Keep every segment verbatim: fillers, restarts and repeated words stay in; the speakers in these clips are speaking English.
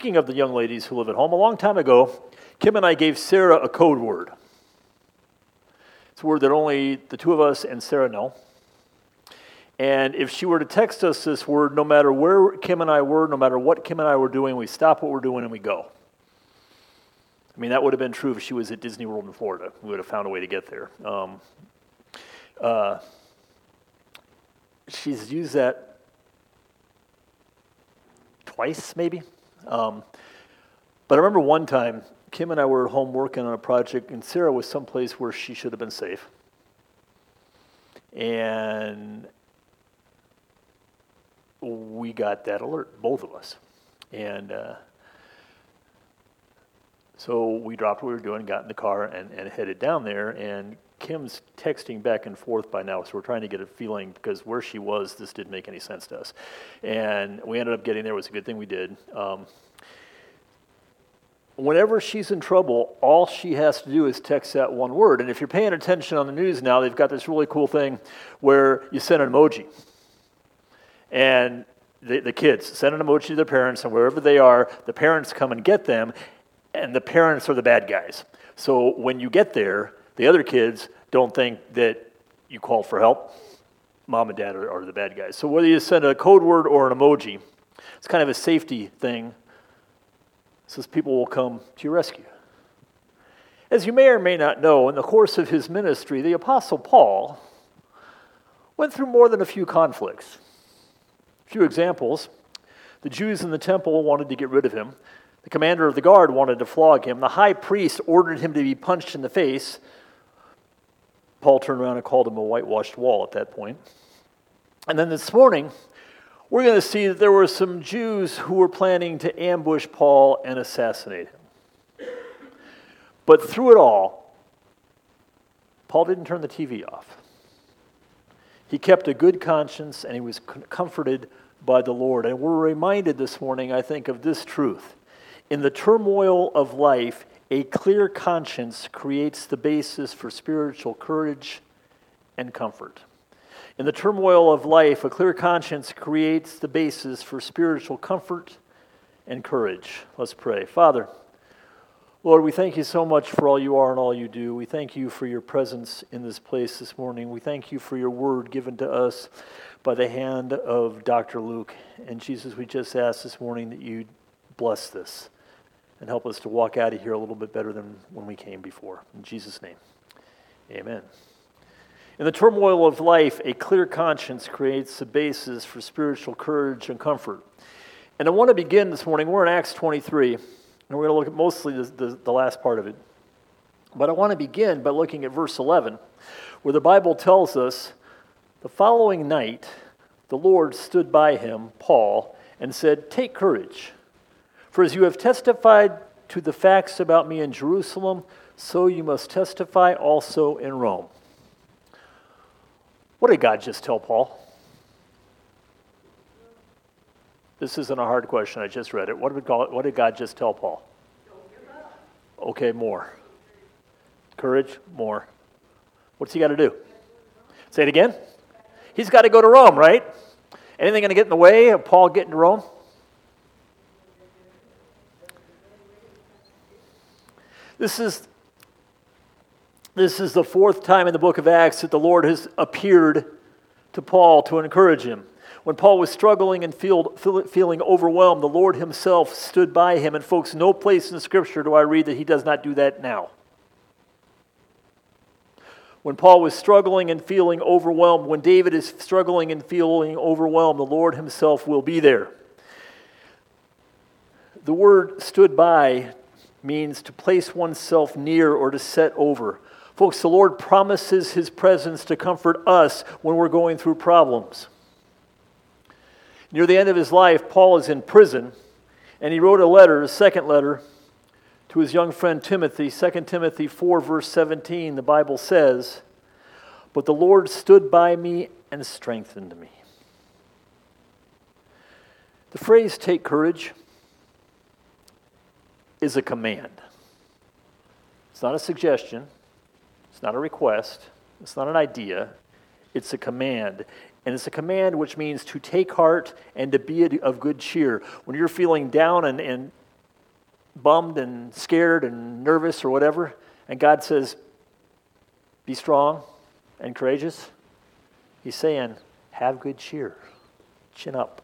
Speaking of the young ladies who live at home, a long time ago, Kim and I gave Sarah a code word. It's a word that only the two of us and Sarah know. And if she were to text us this word, no matter where Kim and I were, no matter what Kim and I were doing, we stop what we're doing and we go. I mean, that would have been true if she was at Disney World in Florida. We would have found a way to get there. Um, uh, she's used that twice, maybe. Um, but I remember one time, Kim and I were at home working on a project, and Sarah was someplace where she should have been safe. And we got that alert, both of us. And uh, so we dropped what we were doing, got in the car, and, and headed down there. And Kim's texting back and forth by now, so we're trying to get a feeling, because where she was, this didn't make any sense to us. And we ended up getting there. It was a good thing we did. Um, whenever she's in trouble, all she has to do is text that one word. And if you're paying attention on the news now, they've got this really cool thing where you send an emoji. And the, the kids send an emoji to their parents, and wherever they are, the parents come and get them, and the parents are the bad guys. So when you get there, the other kids don't think that you called for help. Mom and dad are, are the bad guys. So whether you send a code word or an emoji, it's kind of a safety thing, so people will come to your rescue. As you may or may not know, in the course of his ministry, the Apostle Paul went through more than a few conflicts. A few examples. The Jews in the temple wanted to get rid of him. The commander of the guard wanted to flog him. The high priest ordered him to be punched in the face. Paul turned around and called him a whitewashed wall at that point. And then this morning, we're going to see that there were some Jews who were planning to ambush Paul and assassinate him. But through it all, Paul didn't turn the T V off. He kept a good conscience, and he was comforted by the Lord. And we're reminded this morning, I think, of this truth. In the turmoil of life, a clear conscience creates the basis for spiritual courage and comfort. In the turmoil of life, a clear conscience creates the basis for spiritual comfort and courage. Let's pray. Father, Lord, we thank you so much for all you are and all you do. We thank you for your presence in this place this morning. We thank you for your word given to us by the hand of Doctor Luke. And Jesus, we just ask this morning that you bless this and help us to walk out of here a little bit better than when we came before. In Jesus' name, amen. In the turmoil of life, a clear conscience creates the basis for spiritual courage and comfort. And I want to begin this morning. We're in Acts twenty-three. And we're going to look at mostly the, the, the last part of it. But I want to begin by looking at verse eleven, where the Bible tells us, the following night, the Lord stood by him, Paul, and said, "Take courage, for as you have testified to the facts about me in Jerusalem, so you must testify also in Rome." What did God just tell Paul? This isn't a hard question. I just read it. What did God, what did God just tell Paul? Don't give up. Okay, more. Courage, more. What's he got to do? Say it again. He's got to go to Rome, right? Anything going to get in the way of Paul getting to Rome? This is, this is the fourth time in the book of Acts that the Lord has appeared to Paul to encourage him. When Paul was struggling and feel, feel, feeling overwhelmed, the Lord himself stood by him. And folks, no place in Scripture do I read that he does not do that now. When Paul was struggling and feeling overwhelmed, when David is struggling and feeling overwhelmed, the Lord himself will be there. The word "stood by" means to place oneself near or to set over. Folks, the Lord promises his presence to comfort us when we're going through problems. Near the end of his life, Paul is in prison, and he wrote a letter, a second letter, to his young friend Timothy. Second Timothy four, verse seventeen, the Bible says, "But the Lord stood by me and strengthened me." The phrase "take courage" is a command. It's not a suggestion. It's not a request. It's not an idea. It's a command. And it's a command which means to take heart and to be of good cheer. When you're feeling down and, and bummed and scared and nervous or whatever, and God says, be strong and courageous, he's saying, have good cheer, chin up.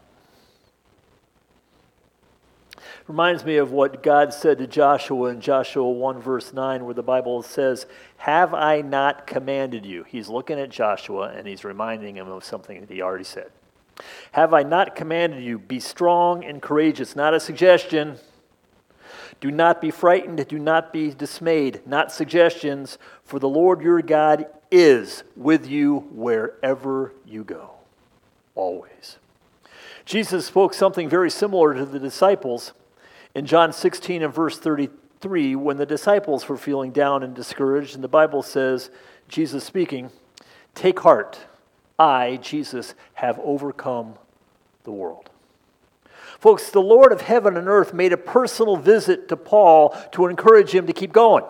Reminds me of what God said to Joshua in Joshua one verse nine, where the Bible says, have I not commanded you? He's looking at Joshua and he's reminding him of something that he already said. Have I not commanded you, be strong and courageous? Not a suggestion. Do not be frightened, do not be dismayed, not suggestions, for the Lord your God is with you wherever you go, always. Jesus spoke something very similar to the disciples in John sixteen and verse thirty-three, when the disciples were feeling down and discouraged, and the Bible says, Jesus speaking, take heart, I, Jesus, have overcome the world. Folks, the Lord of heaven and earth made a personal visit to Paul to encourage him to keep going.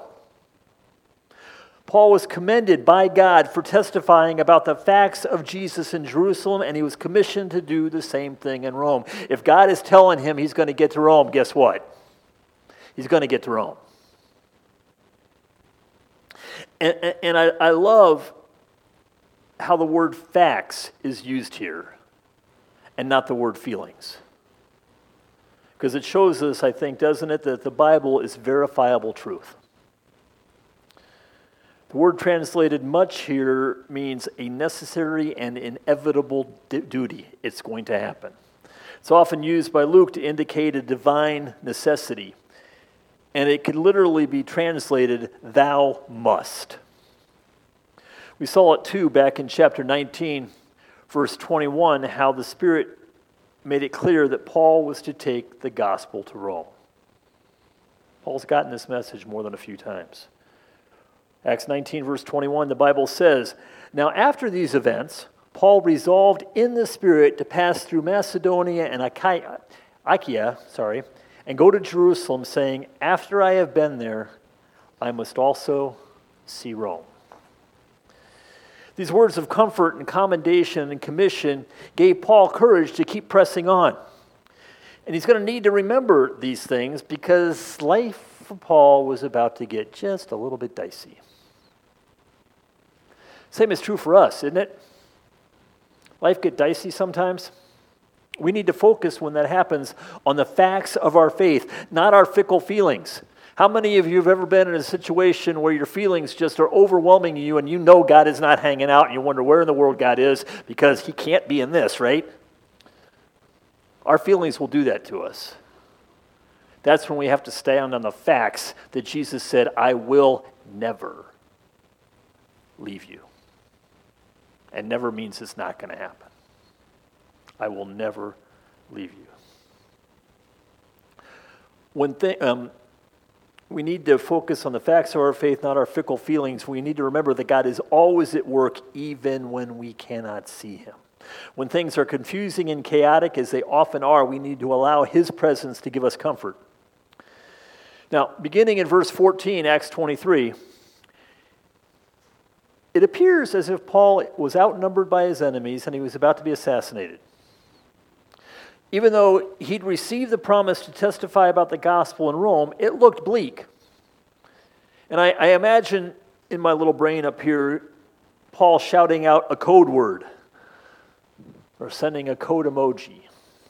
Paul was commended by God for testifying about the facts of Jesus in Jerusalem, and he was commissioned to do the same thing in Rome. If God is telling him he's going to get to Rome, guess what? He's going to get to Rome. And, and, and I, I love how the word facts is used here and not the word feelings. Because it shows us, I think, doesn't it, that the Bible is verifiable truth. The word translated much here means a necessary and inevitable d- duty. It's going to happen. It's often used by Luke to indicate a divine necessity. And it could literally be translated, thou must. We saw it too back in chapter nineteen, verse twenty-one, how the Spirit made it clear that Paul was to take the gospel to Rome. Paul's gotten this message more than a few times. Acts nineteen, verse twenty-one, the Bible says, now after these events, Paul resolved in the Spirit to pass through Macedonia and Achaia, Achaia, sorry, and go to Jerusalem, saying, after I have been there, I must also see Rome. These words of comfort and commendation and commission gave Paul courage to keep pressing on. And he's going to need to remember these things because life for Paul was about to get just a little bit dicey. Same is true for us, isn't it? Life get dicey sometimes. We need to focus when that happens on the facts of our faith, not our fickle feelings. How many of you have ever been in a situation where your feelings just are overwhelming you and you know God is not hanging out and you wonder where in the world God is because he can't be in this, right? Our feelings will do that to us. That's when we have to stand on the facts that Jesus said, I will never leave you. And never means it's not going to happen. I will never leave you. When th- um, we need to focus on the facts of our faith, not our fickle feelings. We need to remember that God is always at work, even when we cannot see him. When things are confusing and chaotic, as they often are, we need to allow his presence to give us comfort. Now, beginning in verse fourteen, Acts twenty-three, it appears as if Paul was outnumbered by his enemies and he was about to be assassinated. Even though he'd received the promise to testify about the gospel in Rome, it looked bleak. And I, I imagine in my little brain up here, Paul shouting out a code word or sending a code emoji.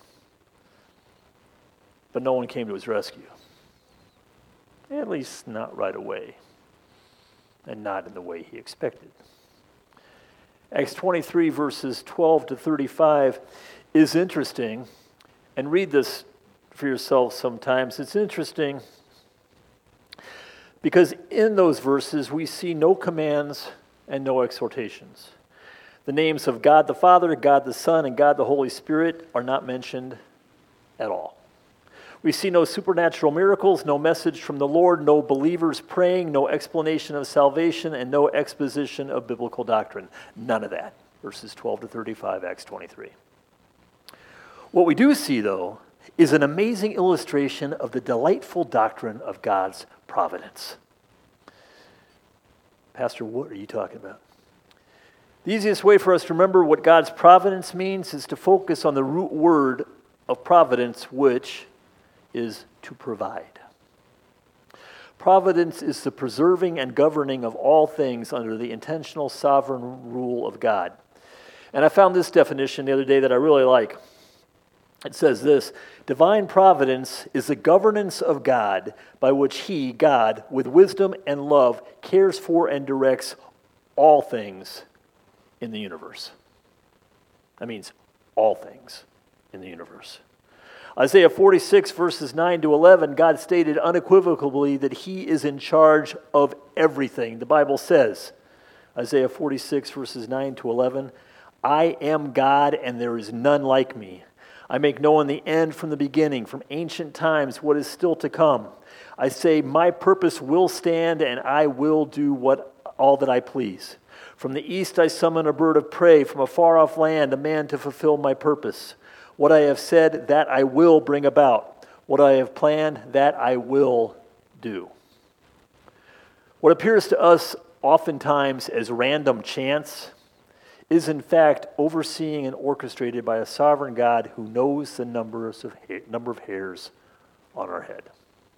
But no one came to his rescue. At least not right away. And not in the way he expected. Acts twenty-three, verses twelve to thirty-five is interesting. And read this for yourself sometimes. It's interesting because in those verses we see no commands and no exhortations. The names of God the Father, God the Son, and God the Holy Spirit are not mentioned at all. We see no supernatural miracles, no message from the Lord, no believers praying, no explanation of salvation, and no exposition of biblical doctrine. None of that. Verses twelve to thirty-five, Acts twenty-three. What we do see, though, is an amazing illustration of the delightful doctrine of God's providence. Pastor, what are you talking about? The easiest way for us to remember what God's providence means is to focus on the root word of providence, which is to provide. Providence is the preserving and governing of all things under the intentional sovereign rule of God. And I found this definition the other day that I really like. It says this: divine providence is the governance of God by which he, God, with wisdom and love, cares for and directs all things in the universe. That means all things in the universe. Isaiah forty-six, verses nine to eleven, God stated unequivocally that he is in charge of everything. The Bible says, Isaiah forty-six, verses nine to eleven, I am God and there is none like me. I make known the end from the beginning, from ancient times, what is still to come. I say, my purpose will stand, and I will do what all that I please. From the east I summon a bird of prey, from a far-off land, a man to fulfill my purpose. What I have said, that I will bring about. What I have planned, that I will do. What appears to us oftentimes as random chance is in fact overseeing and orchestrated by a sovereign God who knows the numbers of ha- number of hairs on our head.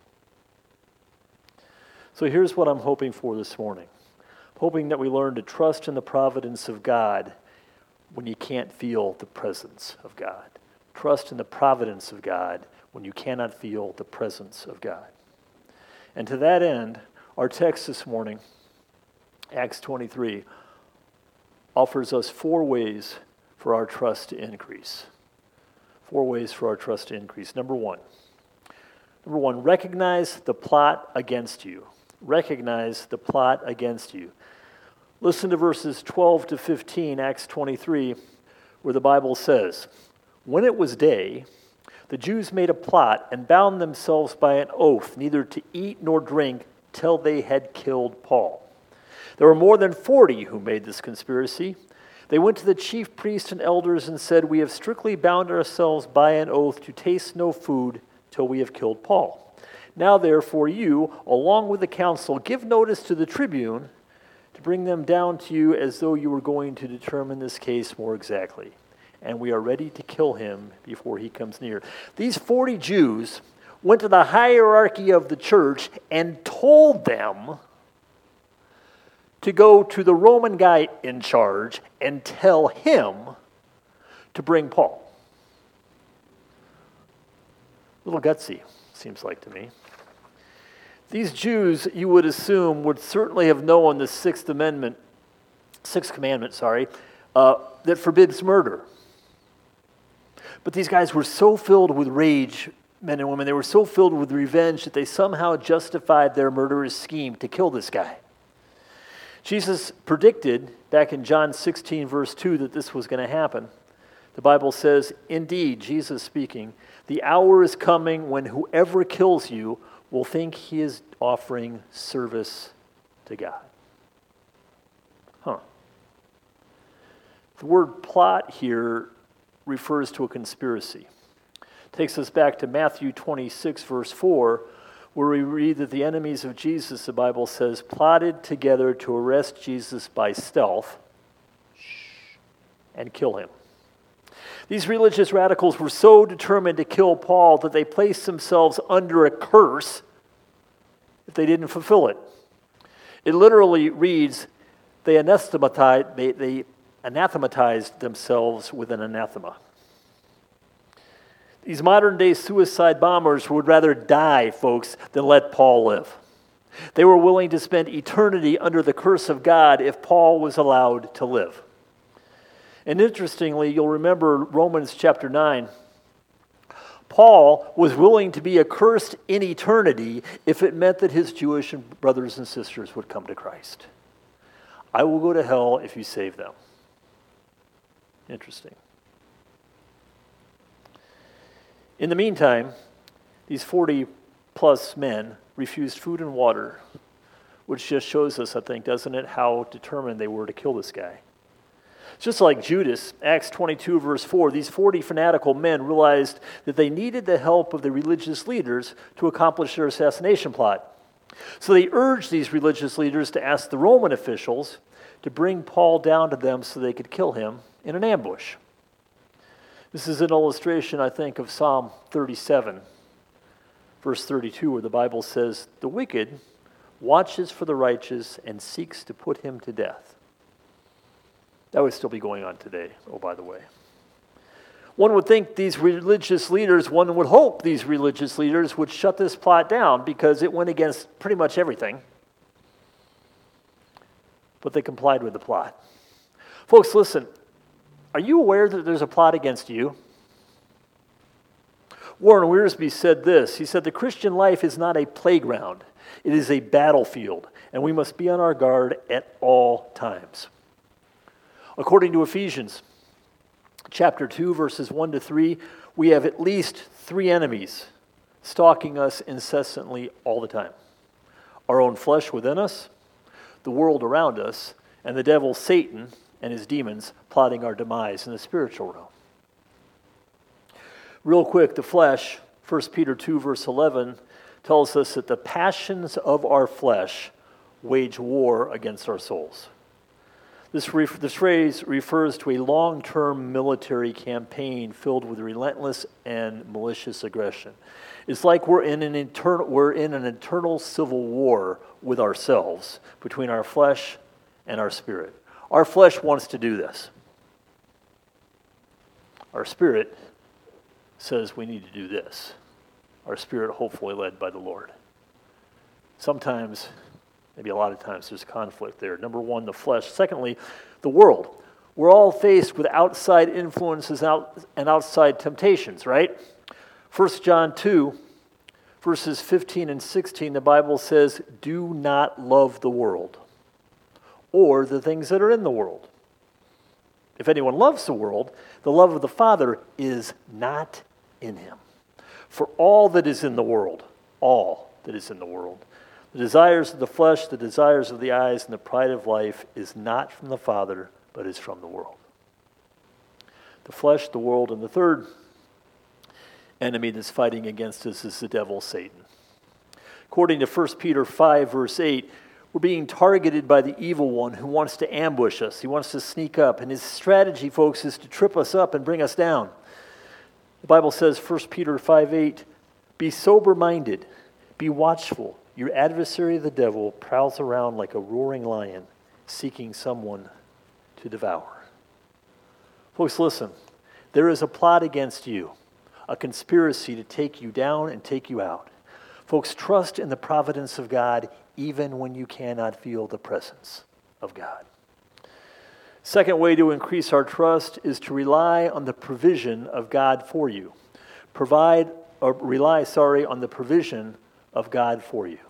So here's what I'm hoping for this morning. I'm hoping that we learn to trust in the providence of God when you can't feel the presence of God. Trust in the providence of God when you cannot feel the presence of God. And to that end, our text this morning, Acts twenty-three, offers us four ways for our trust to increase. Four ways for our trust to increase. Number one. Number one, recognize the plot against you. Recognize the plot against you. Listen to verses twelve to fifteen, Acts twenty-three, where the Bible says, when it was day, the Jews made a plot and bound themselves by an oath neither to eat nor drink till they had killed Paul. There were more than forty who made this conspiracy. They went to the chief priests and elders and said, we have strictly bound ourselves by an oath to taste no food till we have killed Paul. Now therefore you, along with the council, give notice to the tribune to bring them down to you as though you were going to determine this case more exactly. And we are ready to kill him before he comes near. These forty Jews went to the hierarchy of the church and told them to go to the Roman guy in charge and tell him to bring Paul. A little gutsy, seems like to me. These Jews, you would assume, would certainly have known the Sixth Amendment, Sixth Commandment, sorry, uh, that forbids murder. But these guys were so filled with rage, men and women, they were so filled with revenge that they somehow justified their murderous scheme to kill this guy. Jesus predicted back in John sixteen, verse two, that this was going to happen. The Bible says, indeed, Jesus speaking, the hour is coming when whoever kills you will think he is offering service to God. Huh. The word plot here refers to a conspiracy. It takes us back to Matthew twenty-six, verse four, where we read that the enemies of Jesus, the Bible says, plotted together to arrest Jesus by stealth and kill him. These religious radicals were so determined to kill Paul that they placed themselves under a curse if they didn't fulfill it. It literally reads, they anathematized, they, they anathematized themselves with an anathema. These modern-day suicide bombers would rather die, folks, than let Paul live. They were willing to spend eternity under the curse of God if Paul was allowed to live. And interestingly, you'll remember Romans chapter nine. Paul was willing to be accursed in eternity if it meant that his Jewish brothers and sisters would come to Christ. I will go to hell if you save them. Interesting. In the meantime, these forty plus men refused food and water, which just shows us, I think, doesn't it, how determined they were to kill this guy. Just like Judas, Acts twenty-two, verse four, these forty fanatical men realized that they needed the help of the religious leaders to accomplish their assassination plot. So they urged these religious leaders to ask the Roman officials to bring Paul down to them so they could kill him in an ambush. This is an illustration, I think, of Psalm thirty-seven. verse thirty-two, where the Bible says, "The wicked watches for the righteous and seeks to put him to death." That would still be going on today, oh, by the way. One would think these religious leaders, one would hope these religious leaders would shut this plot down because it went against pretty much everything. But they complied with the plot. Folks, listen, are you aware that there's a plot against you? Warren Wiersbe said this. He said, "The Christian life is not a playground. It is a battlefield, and we must be on our guard at all times." According to Ephesians chapter two, verses one to three, we have at least three enemies stalking us incessantly all the time. Our own flesh within us, the world around us, and the devil, Satan, and his demons plotting our demise in the spiritual realm. Real quick, the flesh, First Peter two, verse eleven, tells us that the passions of our flesh wage war against our souls. This, ref- this phrase refers to a long-term military campaign filled with relentless and malicious aggression. It's like we're in an internal, we're in an internal civil war with ourselves, between our flesh and our spirit. Our flesh wants to do this. Our spirit says we need to do this. Our spirit, hopefully led by the Lord. Sometimes, maybe a lot of times, there's conflict there. Number one, the flesh. Secondly, the world. We're all faced with outside influences out and outside temptations, right? First John two, verses fifteen and sixteen, the Bible says, "Do not love the world or the things that are in the world. If anyone loves the world, the love of the Father is not in him. For all that is in the world, all that is in the world, the desires of the flesh, the desires of the eyes, and the pride of life is not from the Father, but is from the world." The flesh, the world, and the third enemy that's fighting against us is the devil, Satan. According to First Peter five, verse eight, we're being targeted by the evil one who wants to ambush us. He wants to sneak up. And his strategy, folks, is to trip us up and bring us down. The Bible says, First Peter five eight, "Be sober-minded, be watchful. Your adversary, the devil, prowls around like a roaring lion, seeking someone to devour." Folks, listen. There is a plot against you, a conspiracy to take you down and take you out. Folks, trust in the providence of God even when you cannot feel the presence of God. Second way to increase our trust is to rely on the provision of God for you. Provide or rely, sorry, on the provision of God for you.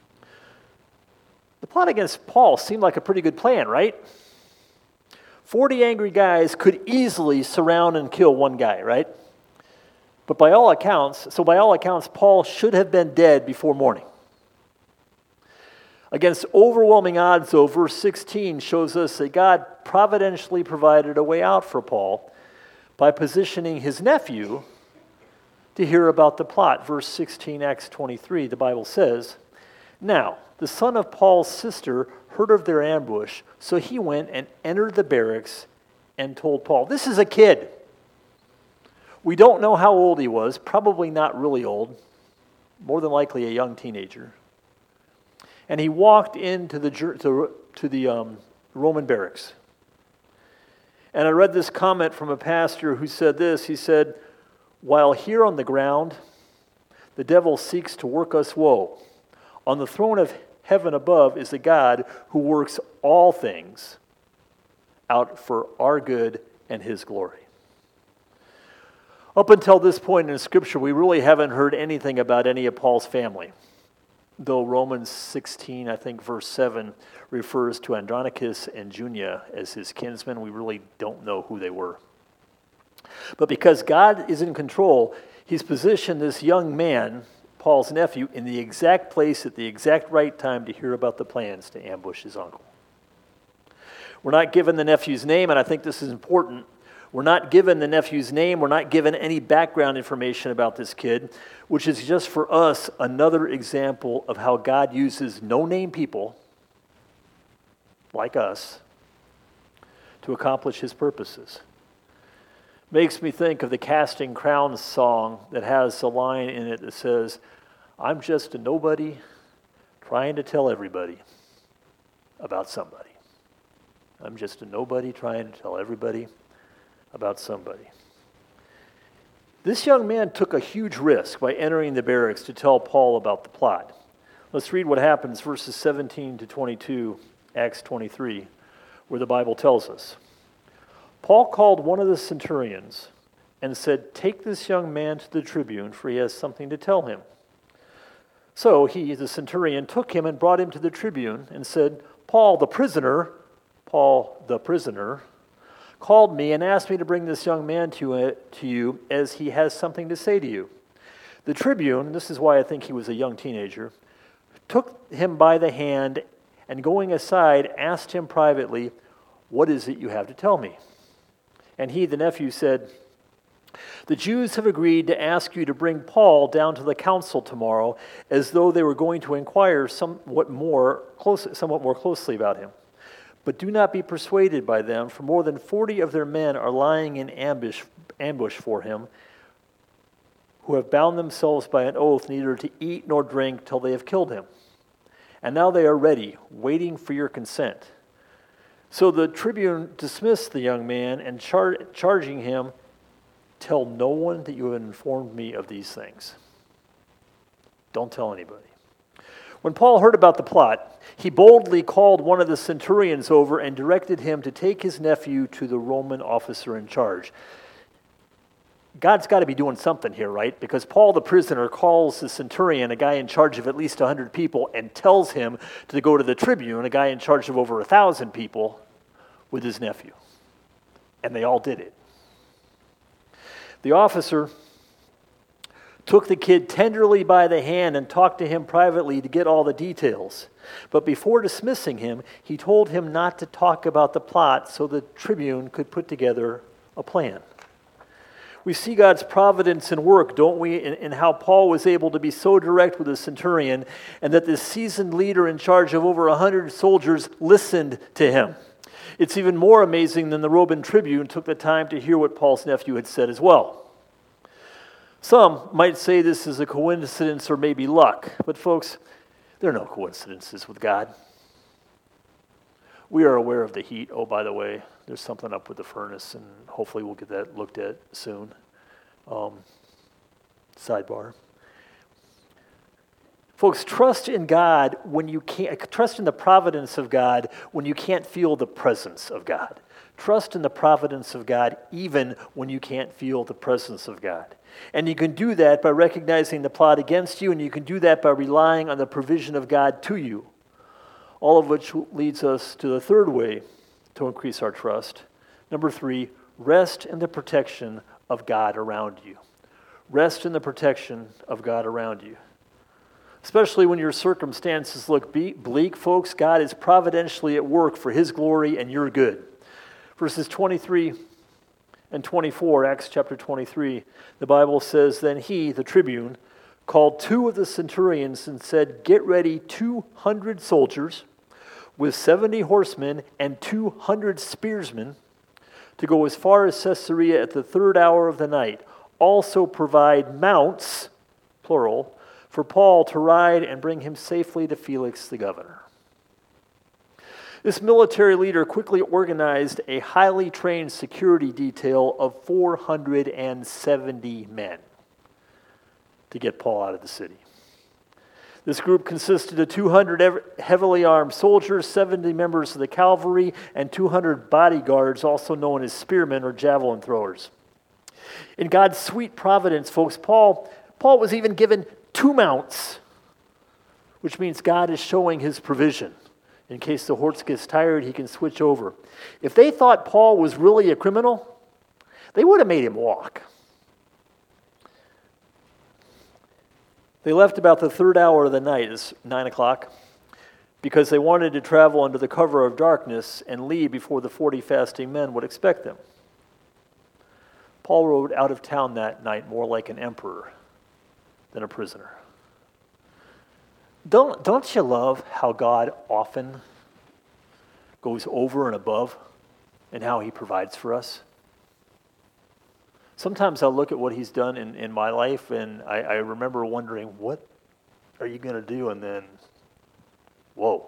The plot against Paul seemed like a pretty good plan, right? Forty angry guys could easily surround and kill one guy, right? But by all accounts, so by all accounts, Paul should have been dead before morning. Against overwhelming odds, though, verse sixteen shows us that God providentially provided a way out for Paul by positioning his nephew to hear about the plot. Verse sixteen, Acts twenty-three, the Bible says, "Now, the son of Paul's sister heard of their ambush, so he went and entered the barracks and told Paul." This is a kid. We don't know how old he was, probably not really old, more than likely a young teenager. And he walked into the to, to the um, Roman barracks. And I read this comment from a pastor who said this. He said, "While here on the ground, the devil seeks to work us woe. On the throne of heaven above is a God who works all things out for our good and his glory." Up until this point in Scripture, we really haven't heard anything about any of Paul's family. Though Romans sixteen, I think verse seven, refers to Andronicus and Junia as his kinsmen, we really don't know who they were. But because God is in control, he's positioned this young man, Paul's nephew, in the exact place at the exact right time to hear about the plans to ambush his uncle. We're not given the nephew's name, and I think this is important. We're not given the nephew's name. We're not given any background information about this kid, which is just for us another example of how God uses no-name people like us to accomplish his purposes. Makes me think of the Casting Crowns song that has a line in it that says, I'm just a nobody trying to tell everybody about somebody. I'm just a nobody trying to tell everybody about somebody. This young man took a huge risk by entering the barracks to tell Paul about the plot. Let's read what happens, verses seventeen to twenty-two, Acts twenty-three, where the Bible tells us. Paul called one of the centurions and said, "Take this young man to the tribune, for he has something to tell him." So he, the centurion, took him and brought him to the tribune and said, Paul the prisoner, Paul the prisoner, called me and asked me to bring this young man to, uh, to you as he has something to say to you. The tribune, this is why I think he was a young teenager, took him by the hand and going aside asked him privately, "What is it you have to tell me?" And he, the nephew, said, "The Jews have agreed to ask you to bring Paul down to the council tomorrow, as though they were going to inquire somewhat more close, somewhat more closely about him. But do not be persuaded by them, for more than forty of their men are lying in ambush, ambush for him, who have bound themselves by an oath neither to eat nor drink till they have killed him. And now they are ready, waiting for your consent." So the tribune dismissed the young man and char- charging him, "Tell no one that you have informed me of these things." Don't tell anybody. When Paul heard about the plot, he boldly called one of the centurions over and directed him to take his nephew to the Roman officer in charge. God's got to be doing something here, right? Because Paul the prisoner calls the centurion, a guy in charge of at least one hundred people, and tells him to go to the tribune, a guy in charge of over one thousand people, with his nephew. And they all did it. The officer took the kid tenderly by the hand and talked to him privately to get all the details. But before dismissing him, he told him not to talk about the plot so the tribune could put together a plan. We see God's providence and work, don't we, in, in how Paul was able to be so direct with the centurion, and that this seasoned leader in charge of over one hundred soldiers listened to him. It's even more amazing than the Roman tribune took the time to hear what Paul's nephew had said as well. Some might say this is a coincidence or maybe luck, but folks, there are no coincidences with God. We are aware of the heat. Oh, by the way, there's something up with the furnace, and hopefully we'll get that looked at soon. Um, sidebar. Folks, trust in God when you can't, trust in the providence of God when you can't feel the presence of God. Trust in the providence of God even when you can't feel the presence of God. And you can do that by recognizing the plot against you, and you can do that by relying on the provision of God to you. All of which leads us to the third way to increase our trust. Number three, rest in the protection of God around you. Rest in the protection of God around you. Especially when your circumstances look bleak, folks, God is providentially at work for His glory and your good. Verses twenty-three and twenty-four, Acts chapter twenty-three, the Bible says, "Then he, the tribune, called two of the centurions and said, 'Get ready two hundred soldiers with seventy horsemen and two hundred spearsmen to go as far as Caesarea at the third hour of the night. Also provide mounts,' plural, 'for Paul to ride and bring him safely to Felix the governor.'" This military leader quickly organized a highly trained security detail of four hundred seventy men to get Paul out of the city. This group consisted of two hundred heavily armed soldiers, seventy members of the cavalry, and two hundred bodyguards, also known as spearmen or javelin throwers. In God's sweet providence, folks, Paul, Paul was even given two mounts, which means God is showing His provision. In case the horse gets tired, he can switch over. If they thought Paul was really a criminal, they would have made him walk. They left about the third hour of the night, it's nine o'clock, because they wanted to travel under the cover of darkness and leave before the forty fasting men would expect them. Paul rode out of town that night more like an emperor than a prisoner. Don't, don't you love how God often goes over and above in how He provides for us? Sometimes I'll look at what He's done in, in my life, and I, I remember wondering, what are you going to do? And then, whoa.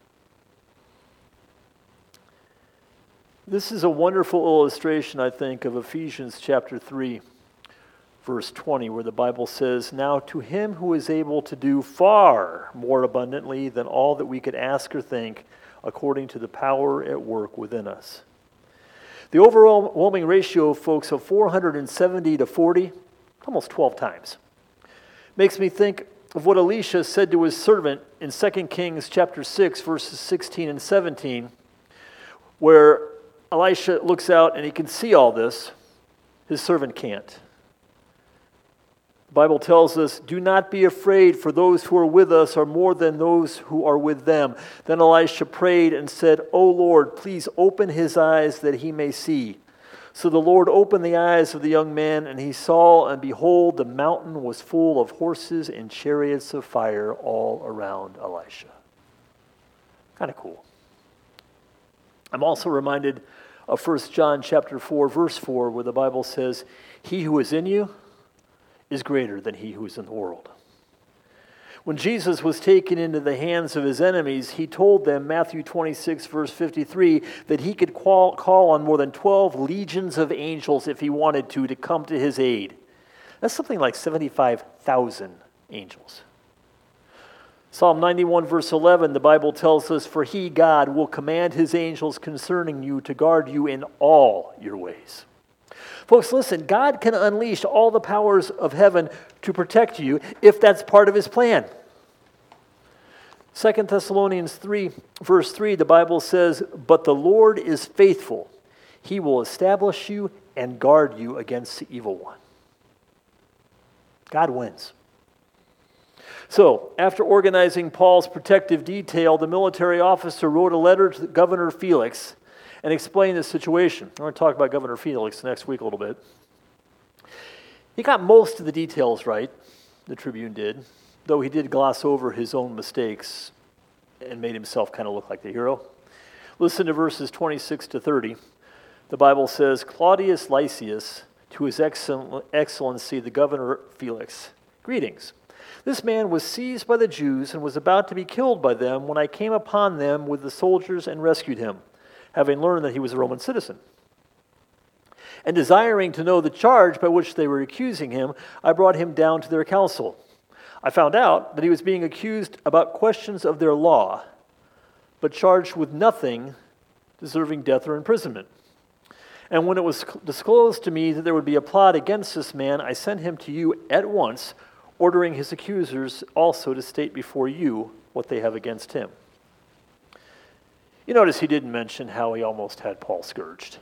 This is a wonderful illustration, I think, of Ephesians chapter three, verse twenty, where the Bible says, "Now to him who is able to do far more abundantly than all that we could ask or think, according to the power at work within us." The overwhelming ratio, folks, of four hundred seventy to forty, almost twelve times, makes me think of what Elisha said to his servant in Second Kings chapter six, verses sixteen and seventeen, where Elisha looks out and he can see all this. His servant can't. The Bible tells us, "Do not be afraid, for those who are with us are more than those who are with them." Then Elisha prayed and said, "O Lord, please open his eyes that he may see." So the Lord opened the eyes of the young man, and he saw, and behold, the mountain was full of horses and chariots of fire all around Elisha. Kind of cool. I'm also reminded of First John chapter four, verse four, where the Bible says, "He who is in you is greater than he who is in the world." When Jesus was taken into the hands of his enemies, he told them, Matthew twenty-six, verse fifty-three, that he could call, call on more than twelve legions of angels if he wanted to, to come to his aid. That's something like seventy-five thousand angels. Psalm ninety-one, verse eleven, the Bible tells us, "For he, God, will command his angels concerning you to guard you in all your ways." Folks, listen, God can unleash all the powers of heaven to protect you if that's part of his plan. Second Thessalonians three, verse three, the Bible says, "But the Lord is faithful. He will establish you and guard you against the evil one." God wins. So, after organizing Paul's protective detail, the military officer wrote a letter to Governor Felix and explained the situation. I'm going to talk about Governor Felix next week a little bit. He got most of the details right, the Tribune did, though he did gloss over his own mistakes and made himself kind of look like the hero. Listen to verses twenty-six to thirty. The Bible says, "Claudius Lysias, to his excellency the Governor Felix, greetings. This man was seized by the Jews and was about to be killed by them when I came upon them with the soldiers and rescued him, having learned that he was a Roman citizen. And desiring to know the charge by which they were accusing him, I brought him down to their council. I found out that he was being accused about questions of their law, but charged with nothing deserving death or imprisonment. And when it was disclosed to me that there would be a plot against this man, I sent him to you at once, ordering his accusers also to state before you what they have against him." You notice he didn't mention how he almost had Paul scourged.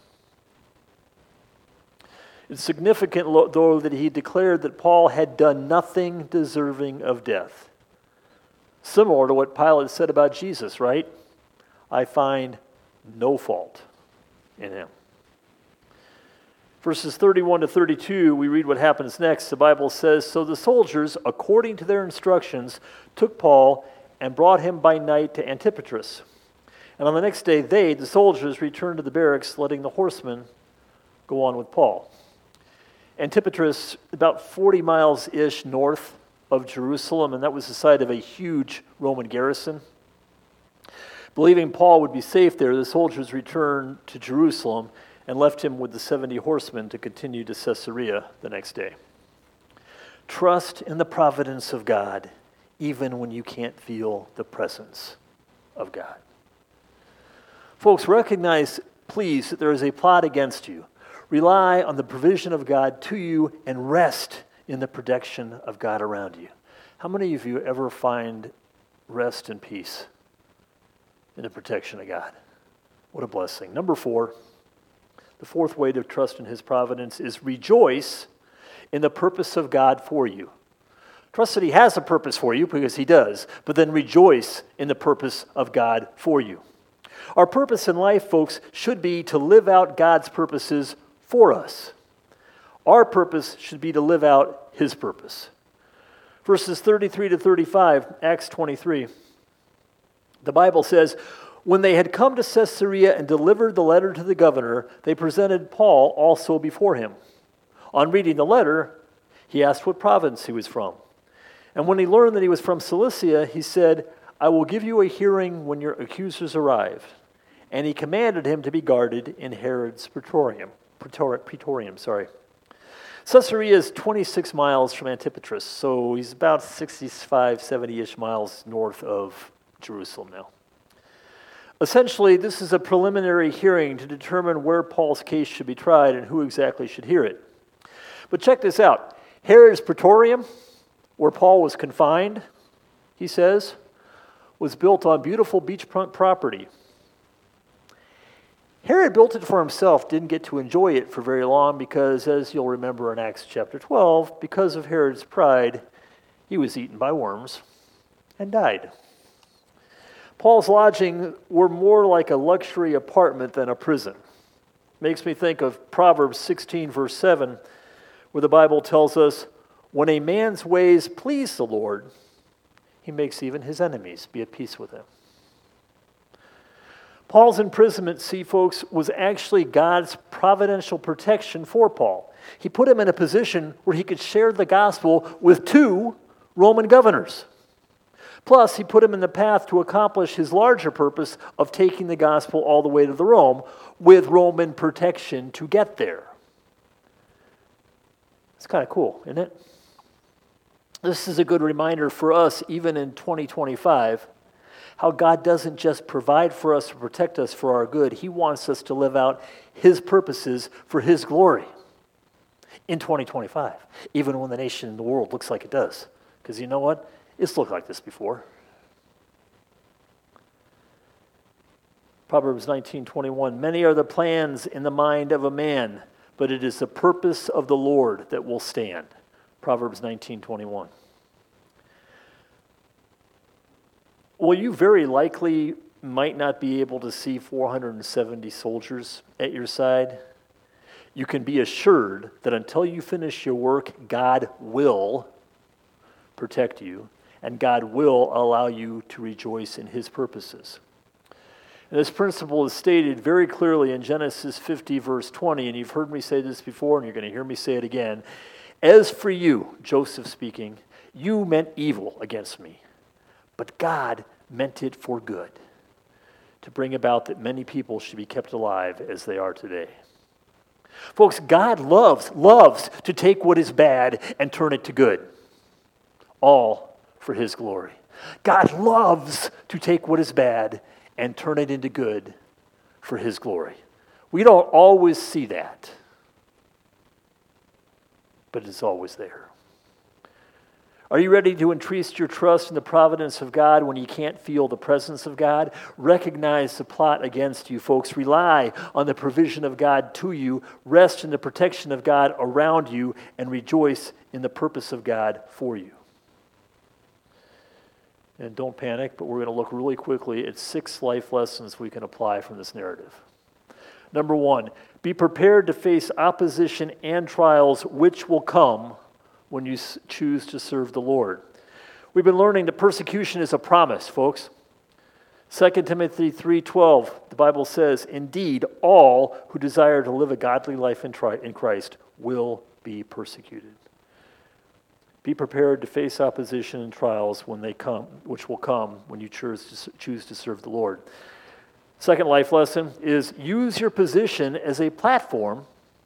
It's significant, though, that he declared that Paul had done nothing deserving of death. Similar to what Pilate said about Jesus, right? "I find no fault in him." Verses thirty-one to thirty-two, we read what happens next. The Bible says, "So the soldiers, according to their instructions, took Paul and brought him by night to Antipatris. And on the next day, they, the soldiers, returned to the barracks, letting the horsemen go on with Paul." Antipatris, about forty miles-ish north of Jerusalem, and that was the site of a huge Roman garrison. Believing Paul would be safe there, the soldiers returned to Jerusalem and left him with the seventy horsemen to continue to Caesarea the next day. Trust in the providence of God, even when you can't feel the presence of God. Folks, recognize, please, that there is a plot against you. Rely on the provision of God to you and rest in the protection of God around you. How many of you ever find rest and peace in the protection of God? What a blessing. Number four. The fourth way to trust in his providence is rejoice in the purpose of God for you. Trust that he has a purpose for you, because he does, but then rejoice in the purpose of God for you. Our purpose in life, folks, should be to live out God's purposes for us. Our purpose should be to live out his purpose. Verses thirty-three to thirty-five, Acts twenty-three. The Bible says, "When they had come to Caesarea and delivered the letter to the governor, they presented Paul also before him. On reading the letter, he asked what province he was from. And when he learned that he was from Cilicia, he said, I will give you a hearing when your accusers arrive. And he commanded him to be guarded in Herod's praetorium. Praetor- praetorium, sorry. Caesarea is twenty-six miles from Antipatris, so he's about sixty-five, seventy-ish miles north of Jerusalem now. Essentially, this is a preliminary hearing to determine where Paul's case should be tried and who exactly should hear it. But check this out. Herod's praetorium, where Paul was confined, he says, was built on beautiful beachfront property. Herod built it for himself, didn't get to enjoy it for very long because, as you'll remember in Acts chapter twelve, because of Herod's pride, he was eaten by worms and died. Paul's lodging were more like a luxury apartment than a prison. Makes me think of Proverbs sixteen, verse seven, where the Bible tells us, when a man's ways please the Lord, he makes even his enemies be at peace with him. Paul's imprisonment, see folks, was actually God's providential protection for Paul. He put him in a position where he could share the gospel with two Roman governors. Plus, he put him in the path to accomplish his larger purpose of taking the gospel all the way to the Rome with Roman protection to get there. It's kind of cool, isn't it? This is a good reminder for us, even in twenty twenty-five, how God doesn't just provide for us to protect us for our good. He wants us to live out his purposes for his glory in twenty twenty-five, even when the nation and the world looks like it does. Because you know what? It's looked like this before. Proverbs nineteen twenty-one, many are the plans in the mind of a man, but it is the purpose of the Lord that will stand. Proverbs nineteen twenty-one. Well, you very likely might not be able to see four hundred seventy soldiers at your side. You can be assured that until you finish your work, God will protect you, and God will allow you to rejoice in his purposes. And this principle is stated very clearly in Genesis fifty, verse twenty, and you've heard me say this before, and you're going to hear me say it again. As for you, Joseph speaking, you meant evil against me, but God meant it for good, to bring about that many people should be kept alive as they are today. Folks, God loves, loves to take what is bad and turn it to good, all for his glory. God loves to take what is bad and turn it into good for his glory. We don't always see that, but it's always there. Are you ready to entrust your trust in the providence of God when you can't feel the presence of God? Recognize the plot against you, folks. Rely on the provision of God to you. Rest in the protection of God around you, and rejoice in the purpose of God for you. And don't panic, but we're going to look really quickly at six life lessons we can apply from this narrative. Number one, be prepared to face opposition and trials which will come when you choose to serve the Lord. We've been learning that persecution is a promise, folks. Second Timothy three twelve, the Bible says, indeed, all who desire to live a godly life in Christ will be persecuted. Be prepared to face opposition and trials when they come, which will come when you choose to, choose to serve the Lord. Second life lesson is use your position as a platform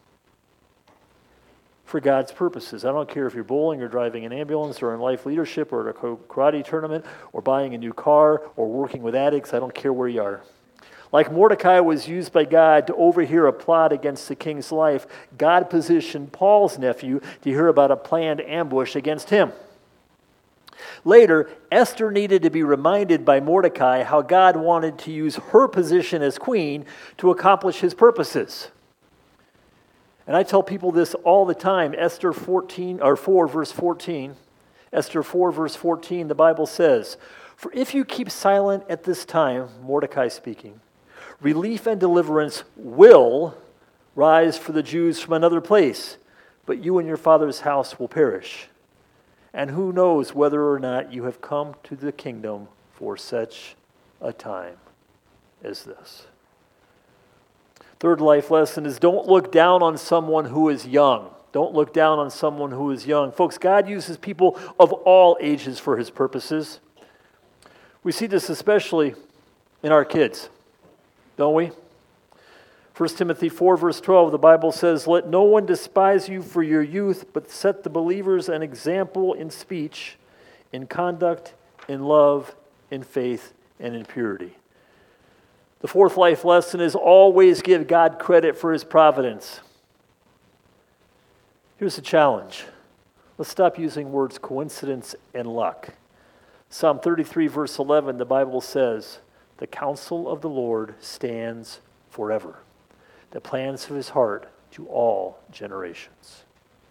for God's purposes. I don't care if you're bowling or driving an ambulance or in life leadership or at a karate tournament or buying a new car or working with addicts. I don't care where you are. Like Mordecai was used by God to overhear a plot against the king's life, God positioned Paul's nephew to hear about a planned ambush against him. Later, Esther needed to be reminded by Mordecai how God wanted to use her position as queen to accomplish his purposes. And I tell people this all the time. Esther fourteen or four verse fourteen. Esther four verse fourteen, the Bible says, "For if you keep silent at this time," Mordecai speaking, "relief and deliverance will rise for the Jews from another place, but you and your father's house will perish. And who knows whether or not you have come to the kingdom for such a time as this." Third life lesson is don't look down on someone who is young. Don't look down on someone who is young. Folks, God uses people of all ages for his purposes. We see this especially in our kids, don't we? First Timothy four, verse twelve, the Bible says, "Let no one despise you for your youth, but set the believers an example in speech, in conduct, in love, in faith, and in purity." The fourth life lesson is always give God credit for his providence. Here's the challenge. Let's stop using words coincidence and luck. Psalm thirty-three, verse eleven, the Bible says, "The counsel of the Lord stands forever, the plans of his heart to all generations."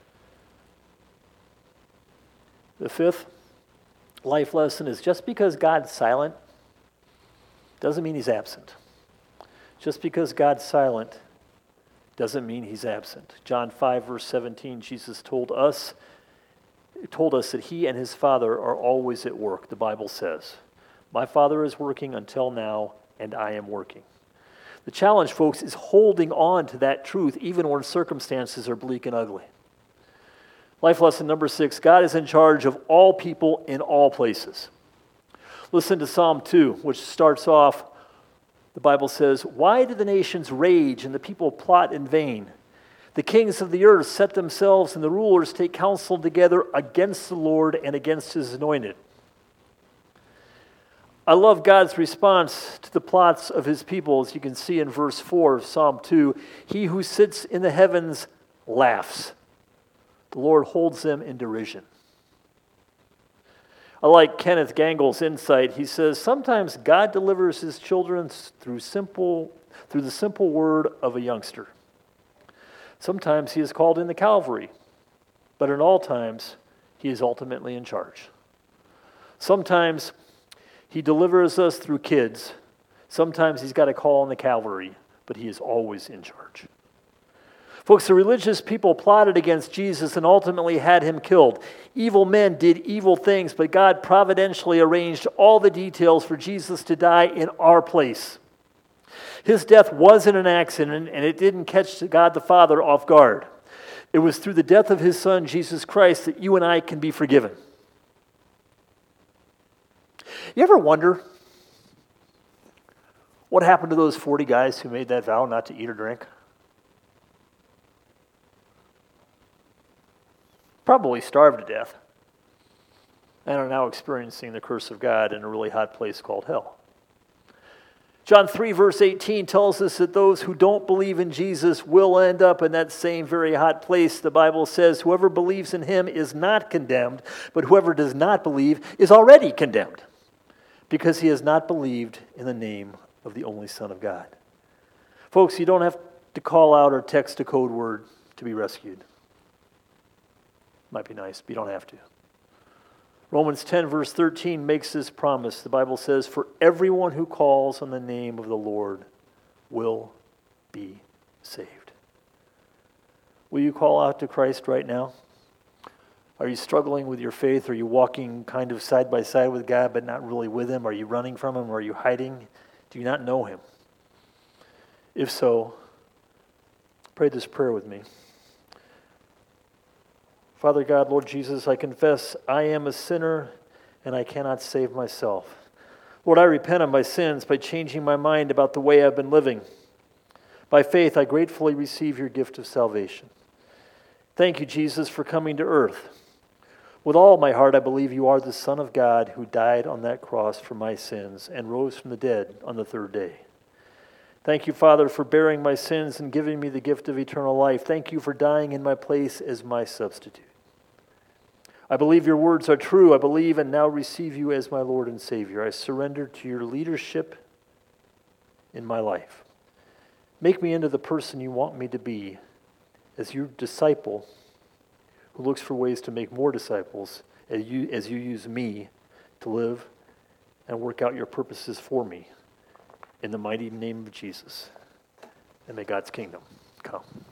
The fifth life lesson is just because God's silent doesn't mean he's absent. Just because God's silent doesn't mean he's absent. John five, verse seventeen, Jesus told us, told us that he and his Father are always at work. The Bible says, "My Father is working until now, and I am working." The challenge, folks, is holding on to that truth even when circumstances are bleak and ugly. Life lesson number six, God is in charge of all people in all places. Listen to Psalm two, which starts off, the Bible says, "Why do the nations rage and the people plot in vain? The kings of the earth set themselves and the rulers take counsel together against the Lord and against his anointed." I love God's response to the plots of his people, as you can see in verse four of Psalm two. "He who sits in the heavens laughs. The Lord holds them in derision." I like Kenneth Gangle's insight. He says, "Sometimes God delivers his children through simple, through the simple word of a youngster. Sometimes he is called into Calvary, but in all times he is ultimately in charge. Sometimes he delivers us through kids. Sometimes he's got a call in the Calvary, but he is always in charge." Folks, the religious people plotted against Jesus and ultimately had him killed. Evil men did evil things, but God providentially arranged all the details for Jesus to die in our place. His death wasn't an accident, and it didn't catch God the Father off guard. It was through the death of his Son, Jesus Christ, that you and I can be forgiven. You ever wonder what happened to those forty guys who made that vow not to eat or drink? Probably starved to death and are now experiencing the curse of God in a really hot place called hell. John three, verse eighteen tells us that those who don't believe in Jesus will end up in that same very hot place. The Bible says, "Whoever believes in him is not condemned, but whoever does not believe is already condemned, because he has not believed in the name of the only Son of God." Folks, you don't have to call out or text a code word to be rescued. Might be nice, but you don't have to. Romans ten, verse thirteen makes this promise. The Bible says, "For everyone who calls on the name of the Lord will be saved." Will you call out to Christ right now? Are you struggling with your faith? Are you walking kind of side by side with God, but not really with him? Are you running from him? Are you hiding? Do you not know him? If so, pray this prayer with me. Father God, Lord Jesus, I confess I am a sinner and I cannot save myself. Lord, I repent of my sins by changing my mind about the way I've been living. By faith, I gratefully receive your gift of salvation. Thank you, Jesus, for coming to earth. With all my heart, I believe you are the Son of God who died on that cross for my sins and rose from the dead on the third day. Thank you, Father, for bearing my sins and giving me the gift of eternal life. Thank you for dying in my place as my substitute. I believe your words are true. I believe and now receive you as my Lord and Savior. I surrender to your leadership in my life. Make me into the person you want me to be as your disciple who looks for ways to make more disciples as you, as you use me to live and work out your purposes for me. In the mighty name of Jesus. And may God's kingdom come.